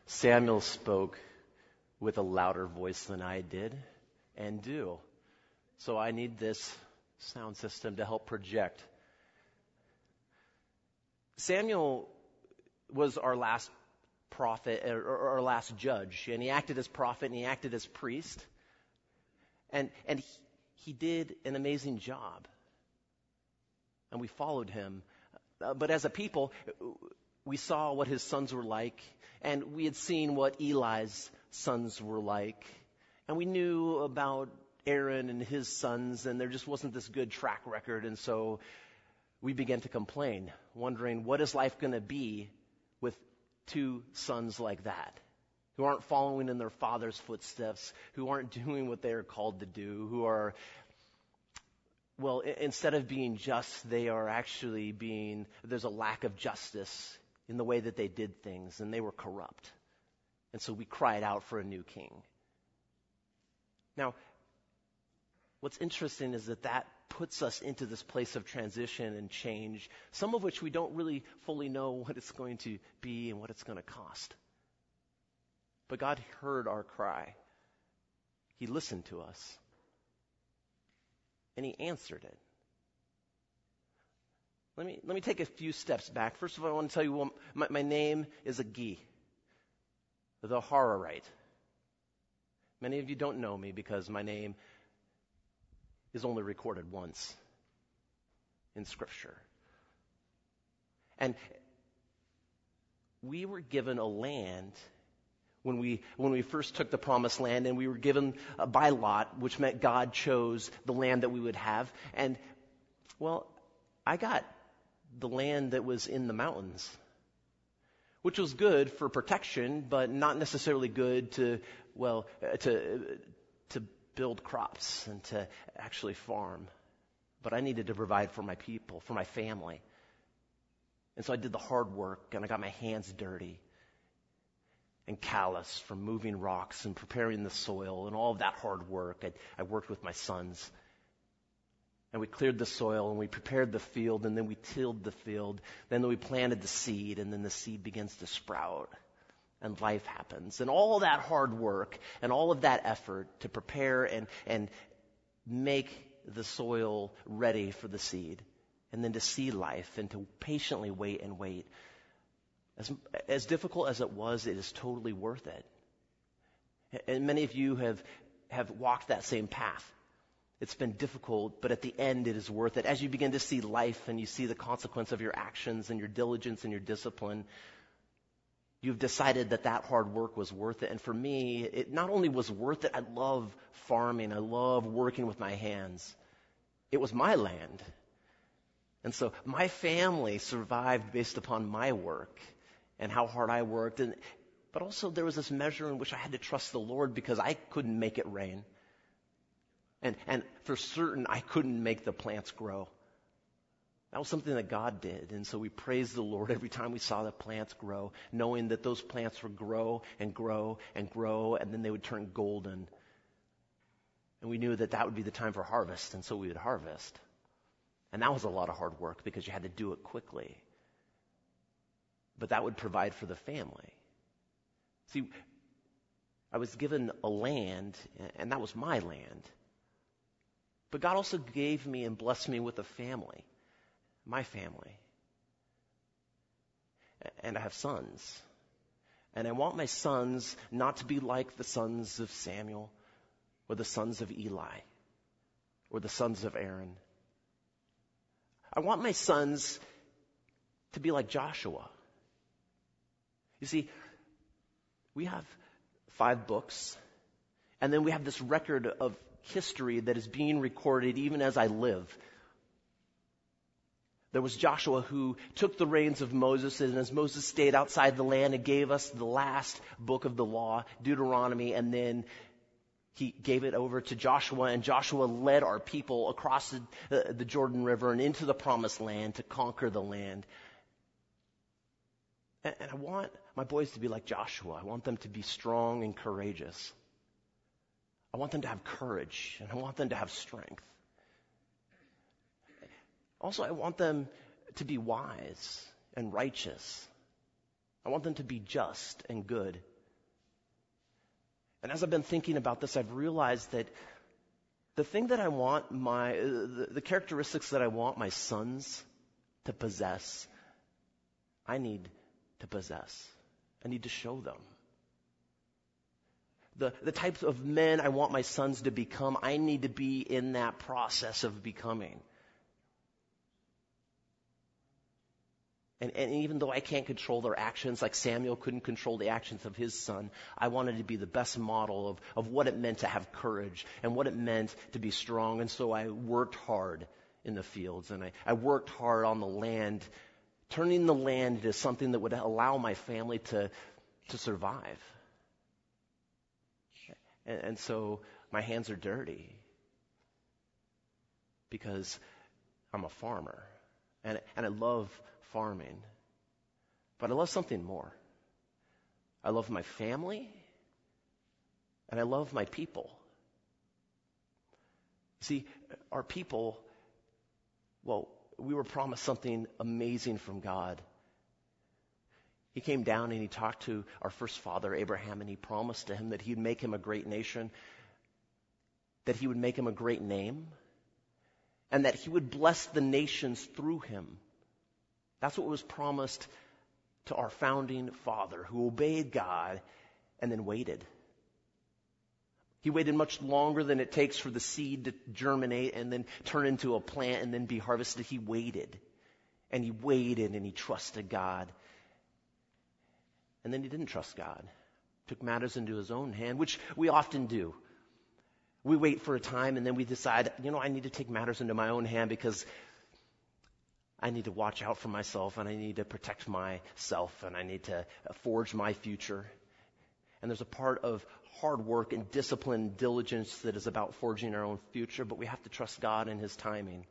Samuel spoke with a louder voice than I did and do. So I need this sound system to help project. Samuel was our last prophet, or our last judge, and he acted as prophet and he acted as priest. And he did an amazing job. And we followed him. But as a people, we saw what his sons were like, and we had seen what Eli's sons were like. And we knew about Aaron and his sons, and there just wasn't this good track record. And so we began to complain, wondering what is life going to be with two sons like that, who aren't following in their father's footsteps, who aren't doing what they are called to do, who are, well, instead of being just, they are actually there's a lack of justice in the way that they did things, and they were corrupt. And so we cried out for a new king. Now, what's interesting is that puts us into this place of transition and change, some of which we don't really fully know what it's going to be and what it's going to cost. But God heard our cry. He listened to us. And he answered it. Let me take a few steps back. First of all, I want to tell you, my name is Agi, the Hararite. Many of you don't know me because my name is only recorded once in Scripture. And we were given a land when we first took the promised land, and we were given by lot, which meant God chose the land that we would have. And, well, I got the land that was in the mountains, which was good for protection, but not necessarily good to build crops and to actually farm. But I needed to provide for my people, for my family. And so I did the hard work, and I got my hands dirty and callous from moving rocks and preparing the soil and all of that hard work. I worked with my sons. And we cleared the soil, and we prepared the field, and then we tilled the field. Then we planted the seed, and then the seed begins to sprout. And life happens. And all that hard work and all of that effort to prepare and make the soil ready for the seed, and then to see life and to patiently wait and wait. As difficult as it was, it is totally worth it. And many of you have walked that same path. It's been difficult, but at the end it is worth it. As you begin to see life and you see the consequence of your actions and your diligence and your discipline, you've decided that hard work was worth it. And for me, it not only was worth it, I love farming. I love working with my hands. It was my land. And so my family survived based upon my work and how hard I worked. But also there was this measure in which I had to trust the Lord because I couldn't make it rain. And for certain, I couldn't make the plants grow. That was something that God did. And so we praised the Lord every time we saw the plants grow, knowing that those plants would grow and grow and grow, and then they would turn golden. And we knew that would be the time for harvest, and so we would harvest. And that was a lot of hard work because you had to do it quickly. But that would provide for the family. See, I was given a land, and that was my land. But God also gave me and blessed me with a family. My family. And I have sons. And I want my sons not to be like the sons of Samuel or the sons of Eli or the sons of Aaron. I want my sons to be like Joshua. You see, we have 5 books, and then we have this record of history that is being recorded even as I live. There was Joshua who took the reins of Moses, and as Moses stayed outside the land and gave us the last book of the law, Deuteronomy, and then he gave it over to Joshua, and Joshua led our people across the Jordan River and into the promised land to conquer the land. And I want my boys to be like Joshua. I want them to be strong and courageous. I want them to have courage, and I want them to have strength. Also, I want them to be wise and righteous. I want them to be just and good. And as I've been thinking about this, I've realized that the thing that I want the characteristics that I want my sons to possess, I need to possess. I need to show them. The types of men I want my sons to become, I need to be in that process of becoming. And even though I can't control their actions, like Samuel couldn't control the actions of his son, I wanted to be the best model of what it meant to have courage and what it meant to be strong. And so I worked hard in the fields, and I worked hard on the land, turning the land into something that would allow my family to survive. And so my hands are dirty because I'm a farmer, and I love farming, but I love something more. I love my family, and I love my people. See, our people, well, we were promised something amazing from God. He came down and he talked to our first father, Abraham, and he promised to him that he'd make him a great nation, that he would make him a great name, and that he would bless the nations through him. That's what was promised to our founding father, who obeyed God and then waited. He waited much longer than it takes for the seed to germinate and then turn into a plant and then be harvested. He waited, and he trusted God. And then he didn't trust God. Took matters into his own hand, which we often do. We wait for a time and then we decide, I need to take matters into my own hand because I need to watch out for myself, and I need to protect myself, and I need to forge my future. And there's a part of hard work and discipline and diligence that is about forging our own future, but we have to trust God and his timing.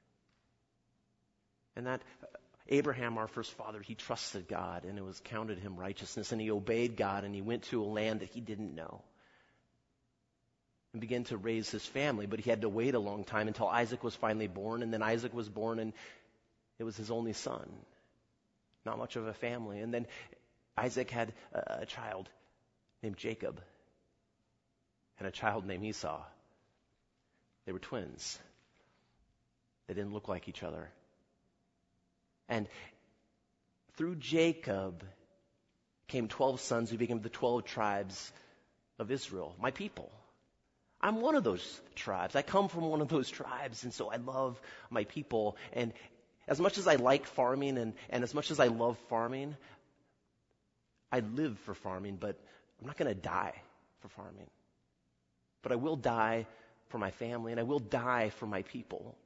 And that Abraham, our first father, he trusted God, and it was counted him righteousness, and he obeyed God, and he went to a land that he didn't know and began to raise his family. But he had to wait a long time until Isaac was finally born, and then Isaac was born, and it was his only son. Not much of a family. And then Isaac had a child named Jacob and a child named Esau. They were twins. They didn't look like each other. And through Jacob came 12 sons who became the 12 tribes of Israel, my people. I'm one of those tribes. I come from one of those tribes, and so I love my people. And as much as I like farming and as much as I love farming, I live for farming, but I'm not going to die for farming. But I will die for my family, and I will die for my people.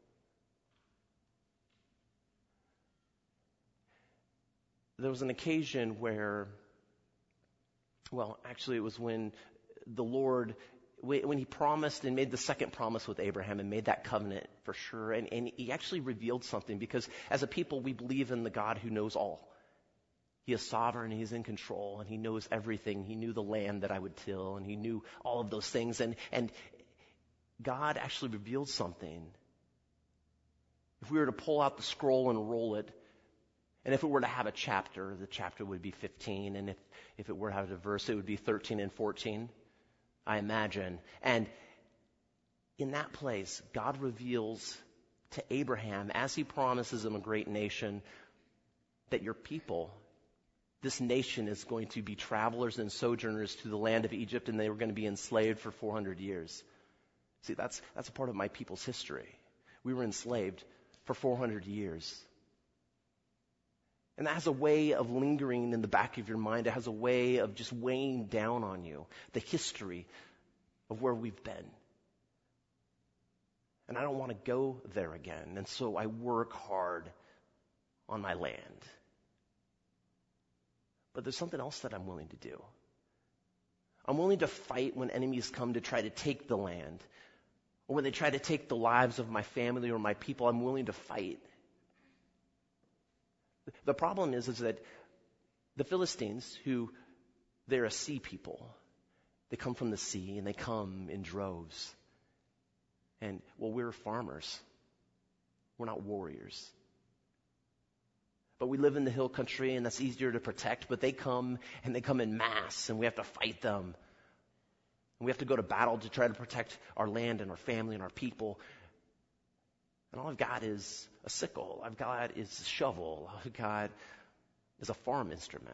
There was an occasion where, actually it was when the Lord, when he promised and made the second promise with Abraham and made that covenant for sure, and he actually revealed something, because as a people we believe in the God who knows all. He is sovereign, he's in control, and he knows everything. He knew the land that I would till, and he knew all of those things, and God actually revealed something. If we were to pull out the scroll and roll it, and if it were to have a chapter, the chapter would be 15, and if it were to have a verse, it would be 13 and 14. I imagine. And in that place, God reveals to Abraham, as he promises him a great nation, that your people, this nation, is going to be travelers and sojourners to the land of Egypt, and they were going to be enslaved for 400 years. See, that's a part of my people's history. We were enslaved for 400 years. And that has a way of lingering in the back of your mind. It has a way of just weighing down on you the history of where we've been. And I don't want to go there again. And so I work hard on my land. But there's something else that I'm willing to do. I'm willing to fight when enemies come to try to take the land. Or when they try to take the lives of my family or my people, I'm willing to fight. The problem is that the Philistines, they're a sea people. They come from the sea, and they come in droves. And, we're farmers. We're not warriors. But we live in the hill country, and that's easier to protect. But they come, and they come in mass, and we have to fight them. And we have to go to battle to try to protect our land and our family and our people. And all I've got is a sickle. I've got is a shovel. All I've got is a farm instrument.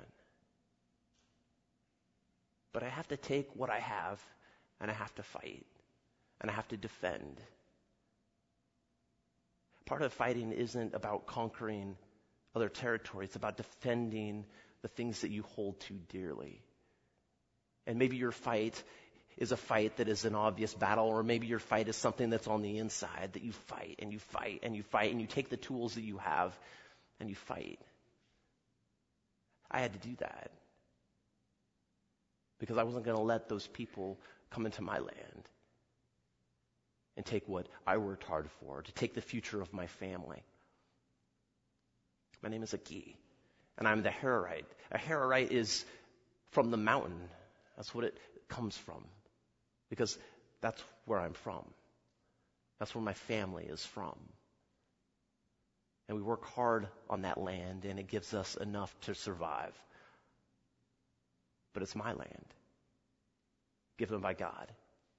But I have to take what I have, and I have to fight, and I have to defend. Part of fighting isn't about conquering other territory. It's about defending the things that you hold too dearly. And maybe your fight is a fight that is an obvious battle, or maybe your fight is something that's on the inside that you fight and you fight and you fight, and you take the tools that you have and you fight. I had to do that because I wasn't going to let those people come into my land and take what I worked hard for, to take the future of my family. My name is Aki, and I'm the Hararite. A Hararite is from the mountain. That's what it comes from, because that's where I'm from. That's where my family is from. And we work hard on that land, and it gives us enough to survive. But it's my land, given by God.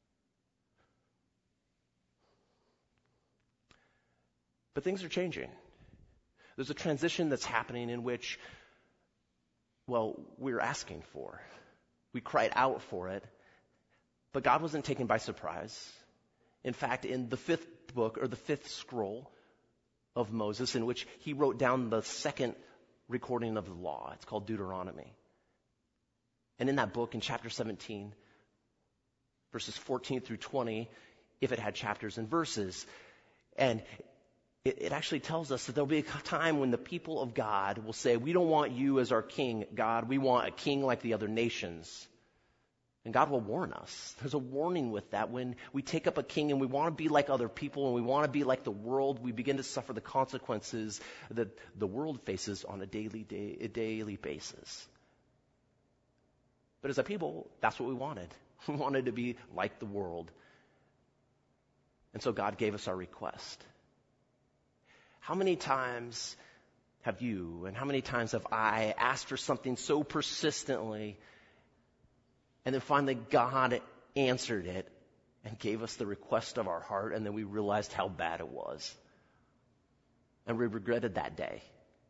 But things are changing. There's a transition that's happening in which, we're asking for. We cried out for it, but God wasn't taken by surprise. In fact, in the fifth book, or the fifth scroll of Moses, in which he wrote down the second recording of the law, it's called Deuteronomy. And in that book, in chapter 17, verses 14 through 20, if it had chapters and verses, and it actually tells us that there'll be a time when the people of God will say, we don't want you as our king, God. We want a king like the other nations. And God will warn us. There's a warning with that. When we take up a king and we want to be like other people and we want to be like the world, we begin to suffer the consequences that the world faces on a daily basis. But as a people, that's what we wanted. We wanted to be like the world. And so God gave us our request. How many times have you, and how many times have I asked for something so persistently, and then finally God answered it and gave us the request of our heart, and then we realized how bad it was. And we regretted that day.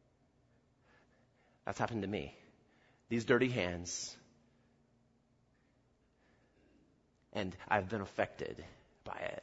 That's happened to me. These dirty hands. And I've been affected by it.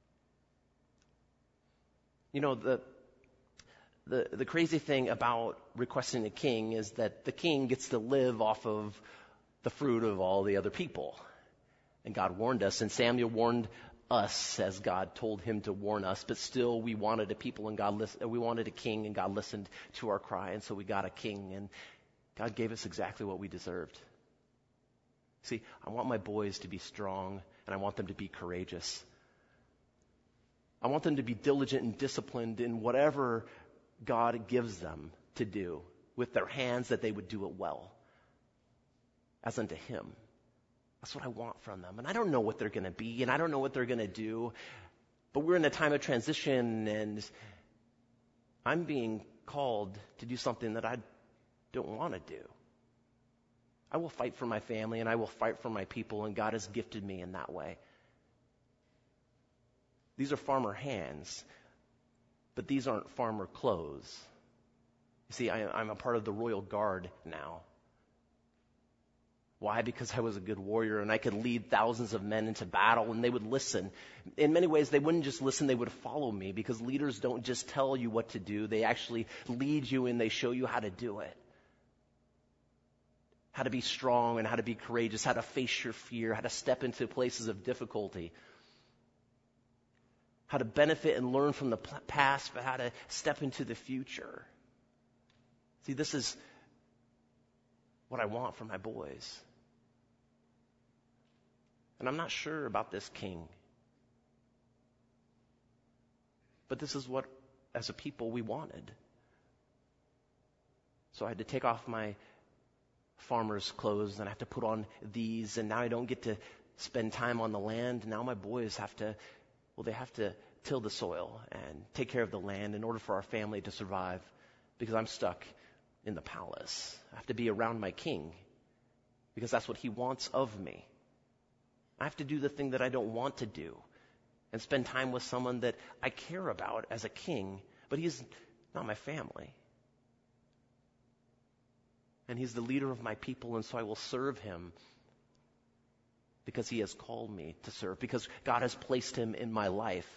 You know, the crazy thing about requesting a king is that the king gets to live off of the fruit of all the other people. And God warned us, and Samuel warned us as God told him to warn us, but still we wanted a people and we wanted a king, and God listened to our cry, and so we got a king, and God gave us exactly what we deserved. See, I want my boys to be strong, and I want them to be courageous. I want them to be diligent and disciplined in whatever God gives them to do with their hands, that they would do it well, as unto Him. That's what I want from them. And I don't know what they're going to be, and I don't know what they're going to do, but we're in a time of transition, and I'm being called to do something that I don't want to do. I will fight for my family, and I will fight for my people, and God has gifted me in that way. These are farmer hands, but these aren't farmer clothes. You see, I'm a part of the Royal Guard now. Why? Because I was a good warrior, and I could lead thousands of men into battle, and they would listen. In many ways, they wouldn't just listen, they would follow me, because leaders don't just tell you what to do. They actually lead you, and they show you how to do it. How to be strong and how to be courageous, how to face your fear, how to step into places of difficulty. How to benefit and learn from the past, but how to step into the future. See, this is what I want for my boys. And I'm not sure about this king. But this is what, as a people, we wanted. So I had to take off my farmer's clothes, and I have to put on these, and now I don't get to spend time on the land. Now my boys have to till the soil and take care of the land in order for our family to survive, because I'm stuck in the palace. I have to be around my king because that's what he wants of me. I have to do the thing that I don't want to do and spend time with someone that I care about as a king, but he's not my family. And he's the leader of my people, and so I will serve him because he has called me to serve, because God has placed him in my life.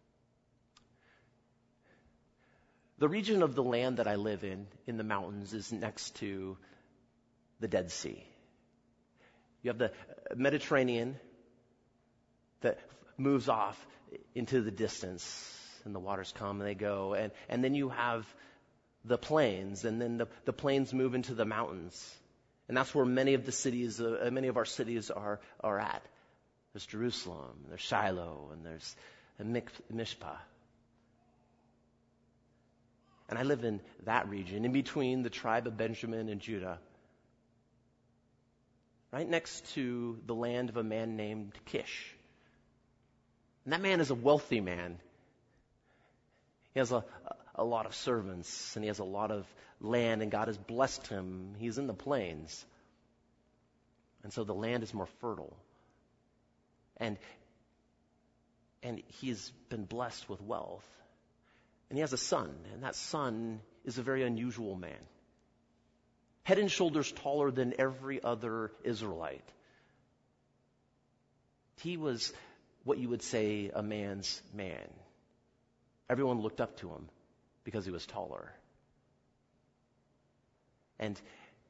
The region of the land that I live in the mountains, is next to the Dead Sea. You have the Mediterranean that moves off into the distance, and the waters come and they go. And then you have the plains, and then the plains move into the mountains. And that's where many of our cities are at. There's Jerusalem, there's Shiloh, and there's Mishpah. And I live in that region, in between the tribe of Benjamin and Judah, right next to the land of a man named Kish. And that man is a wealthy man. He has a lot of servants, and he has a lot of land, and God has blessed him. He's in the plains. And so the land is more fertile. And he's been blessed with wealth. And he has a son, and that son is a very unusual man. Head and shoulders taller than every other Israelite. He was what you would say a man's man. Everyone looked up to him because he was taller. And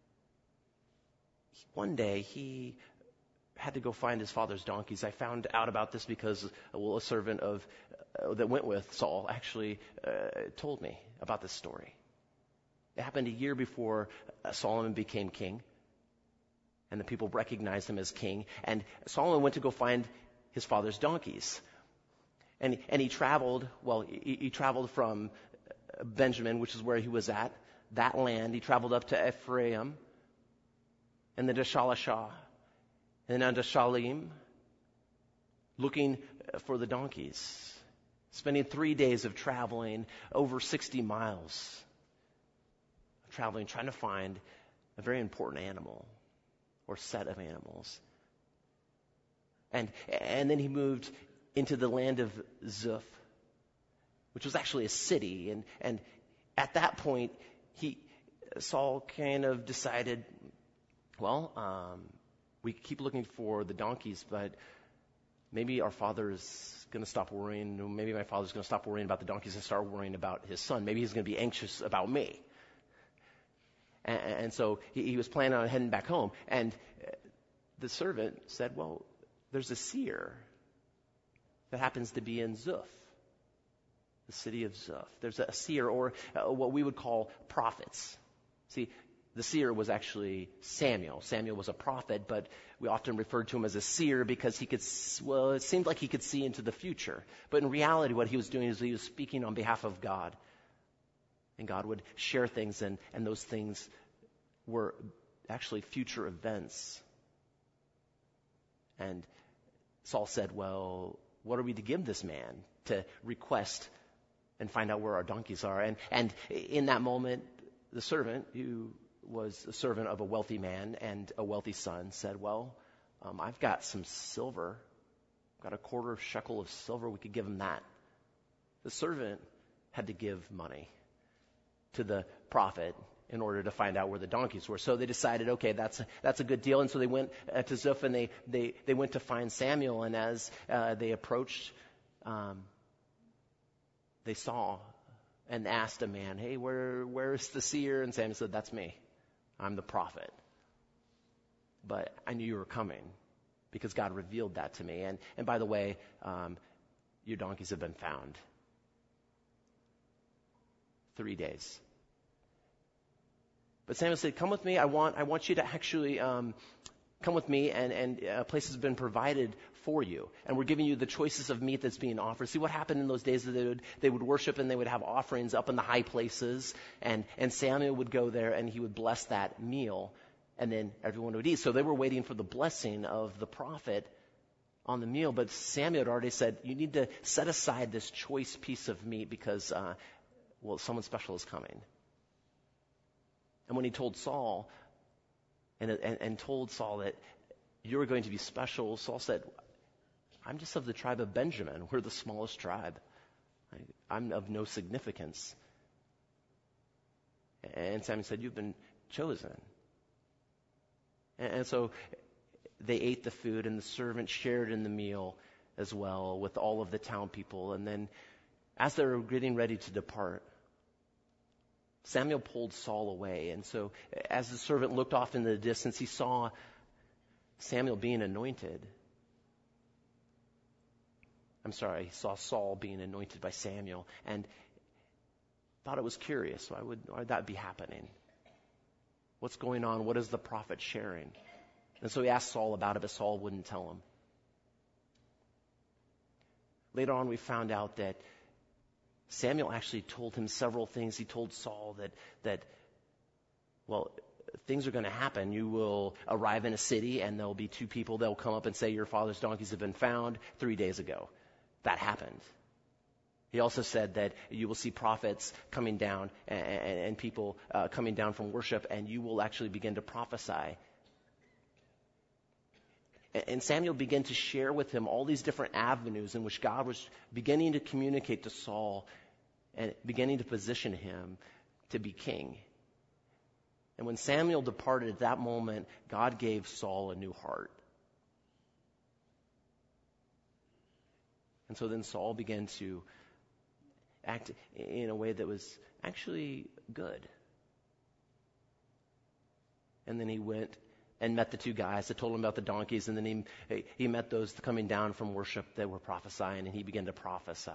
one day he had to go find his father's donkeys. I found out about this because a servant that went with Saul actually told me about this story. It happened a year before Solomon became king, and the people recognized him as king. And Solomon went to go find his father's donkeys, and he traveled. Well, he traveled from Benjamin, which is where he was at, that land. He traveled up to Ephraim, and then to Shalashah, and then to Shalim, looking for the donkeys. Spending 3 days of traveling, over 60 miles, traveling, trying to find a very important animal or set of animals. And then he moved into the land of Zuph, which was actually a city. And at that point, Saul kind of decided, we keep looking for the donkeys, but maybe our father is going to stop worrying. Maybe my father's going to stop worrying about the donkeys and start worrying about his son. Maybe he's going to be anxious about me. And so he was planning on heading back home. And the servant said, well, there's a seer that happens to be in Zuph, the city of Zuph. There's a seer, or what we would call prophets. See, the seer was actually Samuel. Samuel was a prophet, but we often referred to him as a seer because it seemed like he could see into the future. But in reality, what he was doing is he was speaking on behalf of God. And God would share things, and those things were actually future events. And Saul said, well, what are we to give this man to request and find out where our donkeys are? And in that moment, the servant, who was a servant of a wealthy man and a wealthy son, said, I've got some silver. I've got a quarter shekel of silver. We could give him that. The servant had to give money to the prophet in order to find out where the donkeys were. So they decided, okay, that's a good deal. And so they went to Zuph, and they went to find Samuel. And as they approached, they saw and asked a man, hey, where's the seer? And Samuel said, that's me. I'm the prophet. But I knew you were coming because God revealed that to me. And by the way, your donkeys have been found. 3 days. But Samuel said, come with me. I want you to actually come with me, and a place has been provided for you. And we're giving you the choices of meat that's being offered. See, what happened in those days, they would worship, and they would have offerings up in the high places. And Samuel would go there, and he would bless that meal, and then everyone would eat. So they were waiting for the blessing of the prophet on the meal. But Samuel had already said, you need to set aside this choice piece of meat because, someone special is coming. And when he told Saul, and told Saul that, you're going to be special. Saul said, I'm just of the tribe of Benjamin. We're the smallest tribe. I'm of no significance. And Samuel said, you've been chosen. And so they ate the food, and the servant shared in the meal as well with all of the town people. And then as they were getting ready to depart, Samuel pulled Saul away. And so as the servant looked off in the distance, he saw Samuel being anointed. He saw Saul being anointed by Samuel and thought it was curious. Why would that be happening? What's going on? What is the prophet sharing? And so he asked Saul about it, but Saul wouldn't tell him. Later on, we found out that Samuel actually told him several things. He told Saul that things are going to happen. You will arrive in a city, and there'll be two people that will come up and say, your father's donkeys have been found 3 days ago. That happened. He also said that you will see prophets coming down and people coming down from worship, and you will actually begin to prophesy. And Samuel began to share with him all these different avenues in which God was beginning to communicate to Saul and beginning to position him to be king. And when Samuel departed at that moment, God gave Saul a new heart. And so then Saul began to act in a way that was actually good. And then he went and met the two guys that told him about the donkeys, and then he met those coming down from worship that were prophesying, and he began to prophesy.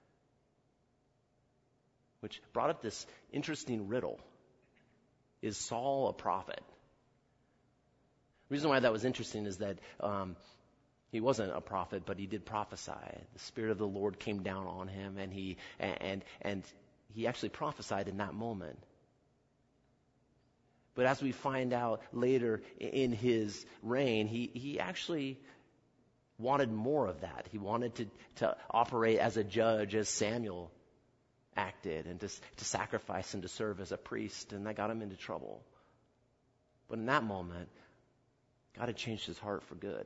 Which brought up this interesting riddle. Is Saul a prophet? The reason why that was interesting is that he wasn't a prophet, but he did prophesy. The Spirit of the Lord came down on him, and he actually prophesied in that moment. But as we find out later in his reign, he actually wanted more of that. He wanted to operate as a judge, as Samuel acted, and to sacrifice and to serve as a priest, and that got him into trouble. But in that moment, God had changed his heart for good.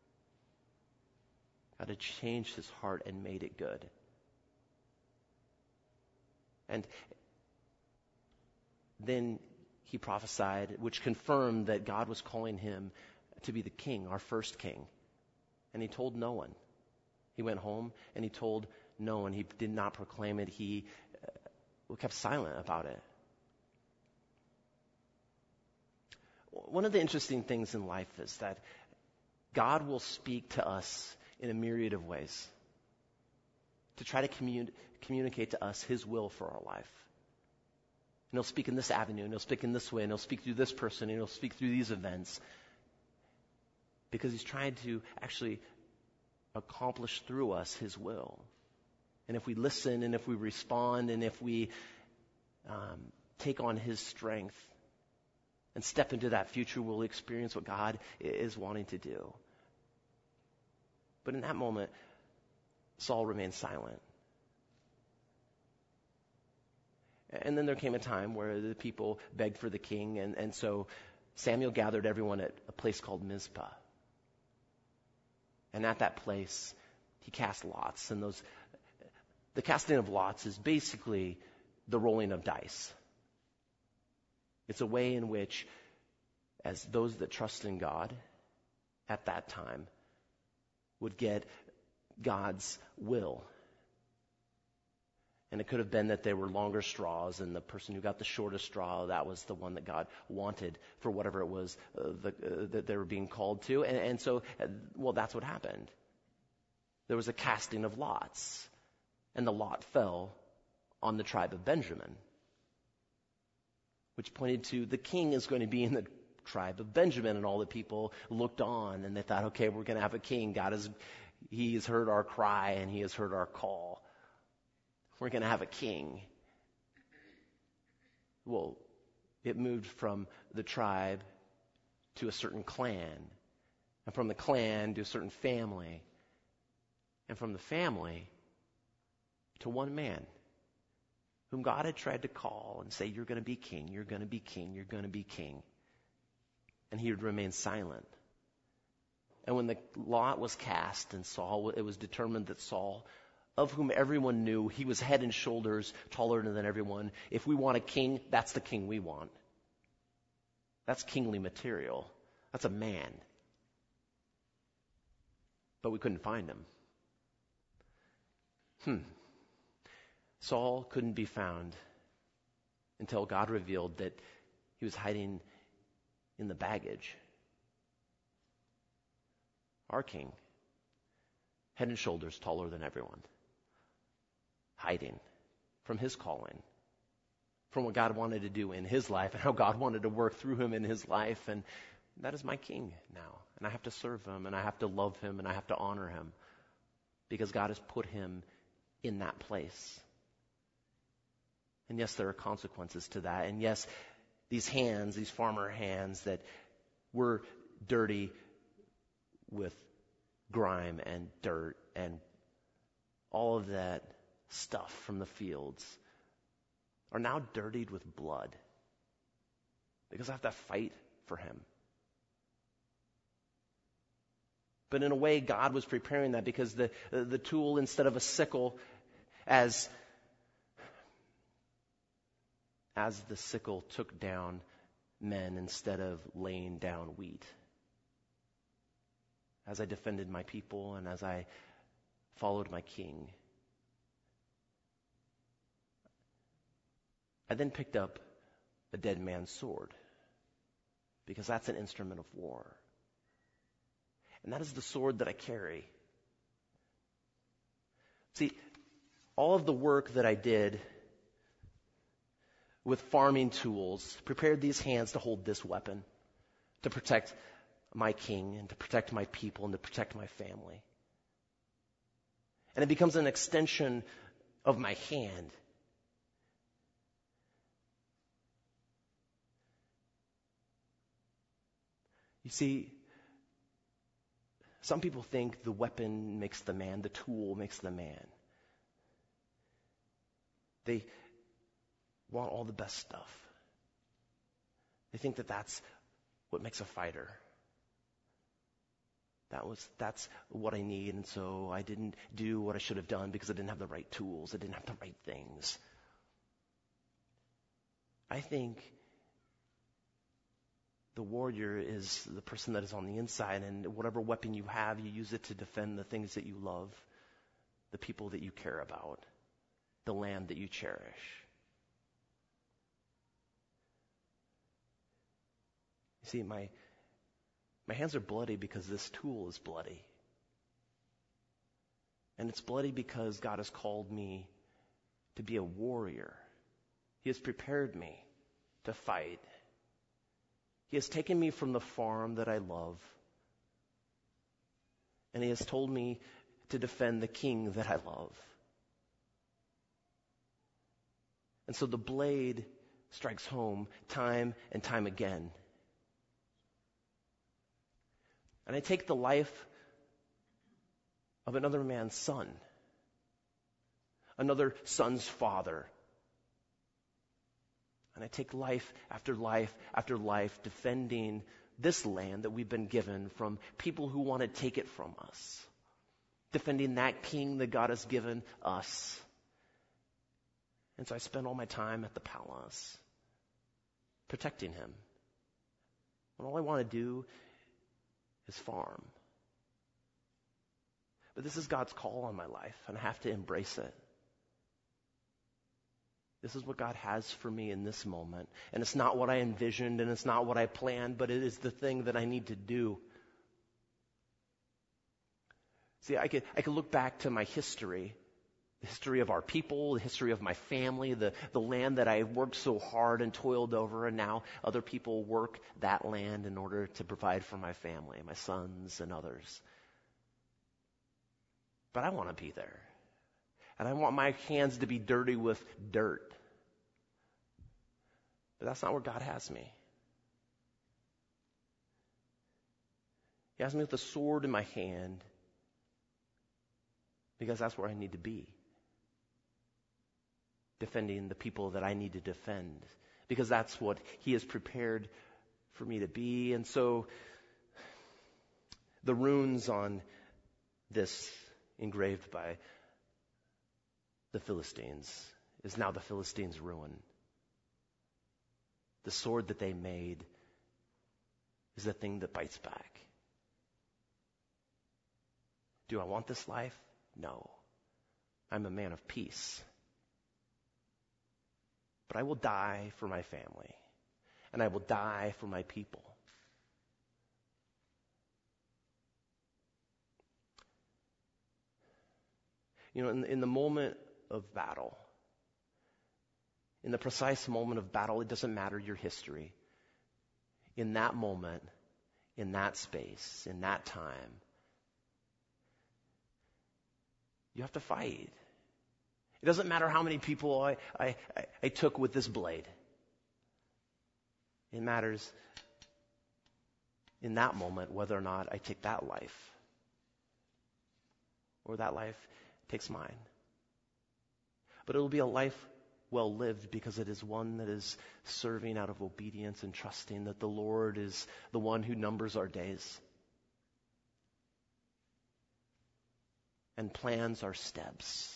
God had changed his heart and made it good. And then he prophesied, which confirmed that God was calling him to be the king, our first king. And he told no one. He went home and he told no one. He did not proclaim it. He kept silent about it. One of the interesting things in life is that God will speak to us in a myriad of ways to try to communicate to us his will for our life. And he'll speak in this avenue, and he'll speak in this way, and he'll speak through this person, and he'll speak through these events. Because he's trying to actually accomplish through us his will. And if we listen, and if we respond, and if we take on his strength and step into that future, we'll experience what God is wanting to do. But in that moment, Saul remained silent. And then there came a time where the people begged for the king, and so Samuel gathered everyone at a place called Mizpah. And at that place, he cast lots. And the casting of lots is basically the rolling of dice. It's a way in which, as those that trust in God at that time would get God's will. And it could have been that there were longer straws, and the person who got the shortest straw, that was the one that God wanted for whatever it was that they were being called to. And so, that's what happened. There was a casting of lots, and the lot fell on the tribe of Benjamin, which pointed to the king is going to be in the tribe of Benjamin. And all the people looked on, and they thought, okay, we're going to have a king. He has heard our cry, and he has heard our call. We're going to have a king. Well, it moved from the tribe to a certain clan, and from the clan to a certain family, and from the family to one man whom God had tried to call and say, you're going to be king, you're going to be king, you're going to be king. And he would remain silent. And when the lot was cast and Saul, it was determined that Saul, of whom everyone knew he was head and shoulders taller than everyone, if we want a king, that's the king we want. That's kingly material. That's a man. But we couldn't find him. Saul couldn't be found until God revealed that he was hiding in the baggage. Our king, head and shoulders taller than everyone, hiding from his calling, from what God wanted to do in his life and how God wanted to work through him in his life. And that is my king now. And I have to serve him, and I have to love him, and I have to honor him because God has put him in that place. And yes, there are consequences to that. And yes, these hands, these farmer hands that were dirty with grime and dirt and all of that stuff from the fields are now dirtied with blood because I have to fight for him. But in a way, God was preparing that because the tool, instead of a sickle, as the sickle took down men instead of laying down wheat. As I defended my people and as I followed my king, I then picked up a dead man's sword because that's an instrument of war. And that is the sword that I carry. See, all of the work that I did with farming tools prepared these hands to hold this weapon, to protect my king and to protect my people and to protect my family. And it becomes an extension of my hand. You see, some people think the weapon makes the man, the tool makes the man. They want all the best stuff. They think that that's what makes a fighter. That's what I need, and so I didn't do what I should have done because I didn't have the right tools. I didn't have the right things. I think the warrior is the person that is on the inside, and whatever weapon you have, you use it to defend the things that you love, the people that you care about, the land that you cherish. You see, my hands are bloody because this tool is bloody. And it's bloody because God has called me to be a warrior. He has prepared me to fight. He has taken me from the farm that I love, and He has told me to defend the king that I love. And so the blade strikes home time and time again. And I take the life of another man's son, another son's father. And I take life after life after life defending this land that we've been given from people who want to take it from us. Defending that king that God has given us. And so I spend all my time at the palace protecting him. And all I want to do is farm. But this is God's call on my life, and I have to embrace it. This is what God has for me in this moment. And it's not what I envisioned, and it's not what I planned, but it is the thing that I need to do. See, I could look back to my history, the history of our people, the history of my family, the land that I worked so hard and toiled over, and now other people work that land in order to provide for my family, my sons and others. But I want to be there. And I want my hands to be dirty with dirt. But that's not where God has me. He has me with a sword in my hand because that's where I need to be. Defending the people that I need to defend. Because that's what He has prepared for me to be. And so The runes on this engraved by the Philistines is now the Philistines' ruin. The sword that they made is the thing that bites back. Do I want this life? No. I'm a man of peace. But I will die for my family, and I will die for my people. You know, in the moment of battle, in the precise moment of battle, it doesn't matter your history. In that moment, in that space, in that time, you have to fight. It doesn't matter how many people I took with this blade. It matters in that moment whether or not I take that life or that life takes mine. But it will be a life well lived because it is one that is serving out of obedience and trusting that the Lord is the one who numbers our days and plans our steps.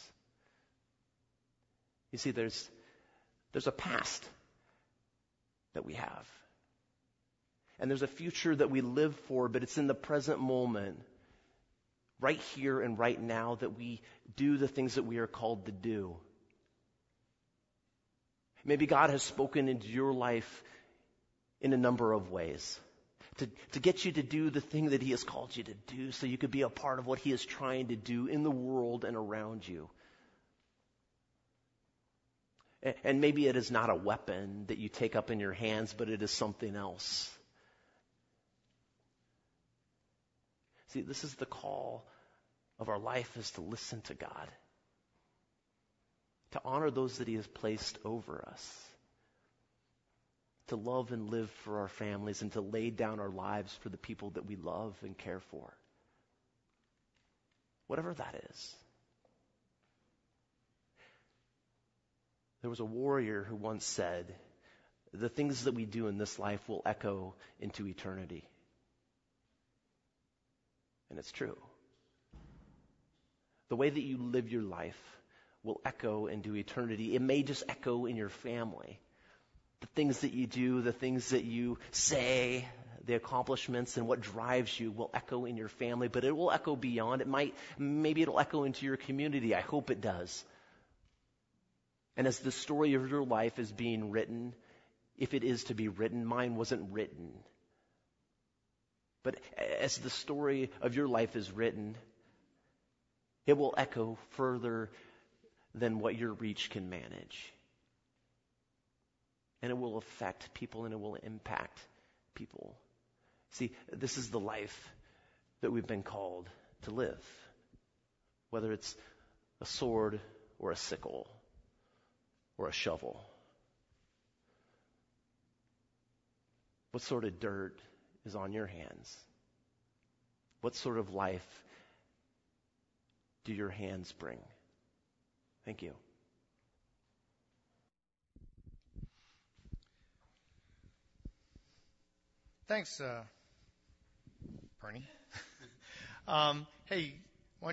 You see, there's a past that we have. And there's a future that we live for, but it's in the present moment, right here and right now, that we do the things that we are called to do. Maybe God has spoken into your life in a number of ways to get you to do the thing that He has called you to do so you could be a part of what He is trying to do in the world and around you. And maybe it is not a weapon that you take up in your hands, but it is something else. See, this is the call of our life, is to listen to God, to honor those that He has placed over us, to love and live for our families, and to lay down our lives for the people that we love and care for. Whatever that is. There was a warrior who once said, the things that we do in this life will echo into eternity. And it's true. The way that you live your life will echo into eternity. It may just echo in your family. The things that you do, the things that you say, the accomplishments and what drives you will echo in your family, but it will echo beyond. Maybe it'll echo into your community. I hope it does. And as the story of your life is being written, if it is to be written, mine wasn't written. But as the story of your life is written, it will echo further than what your reach can manage. And it will affect people and it will impact people. See, this is the life that we've been called to live. Whether it's a sword or a sickle or a shovel. What sort of dirt is on your hands? What sort of life do your hands bring? Thank you. Thanks, Bernie. Hey,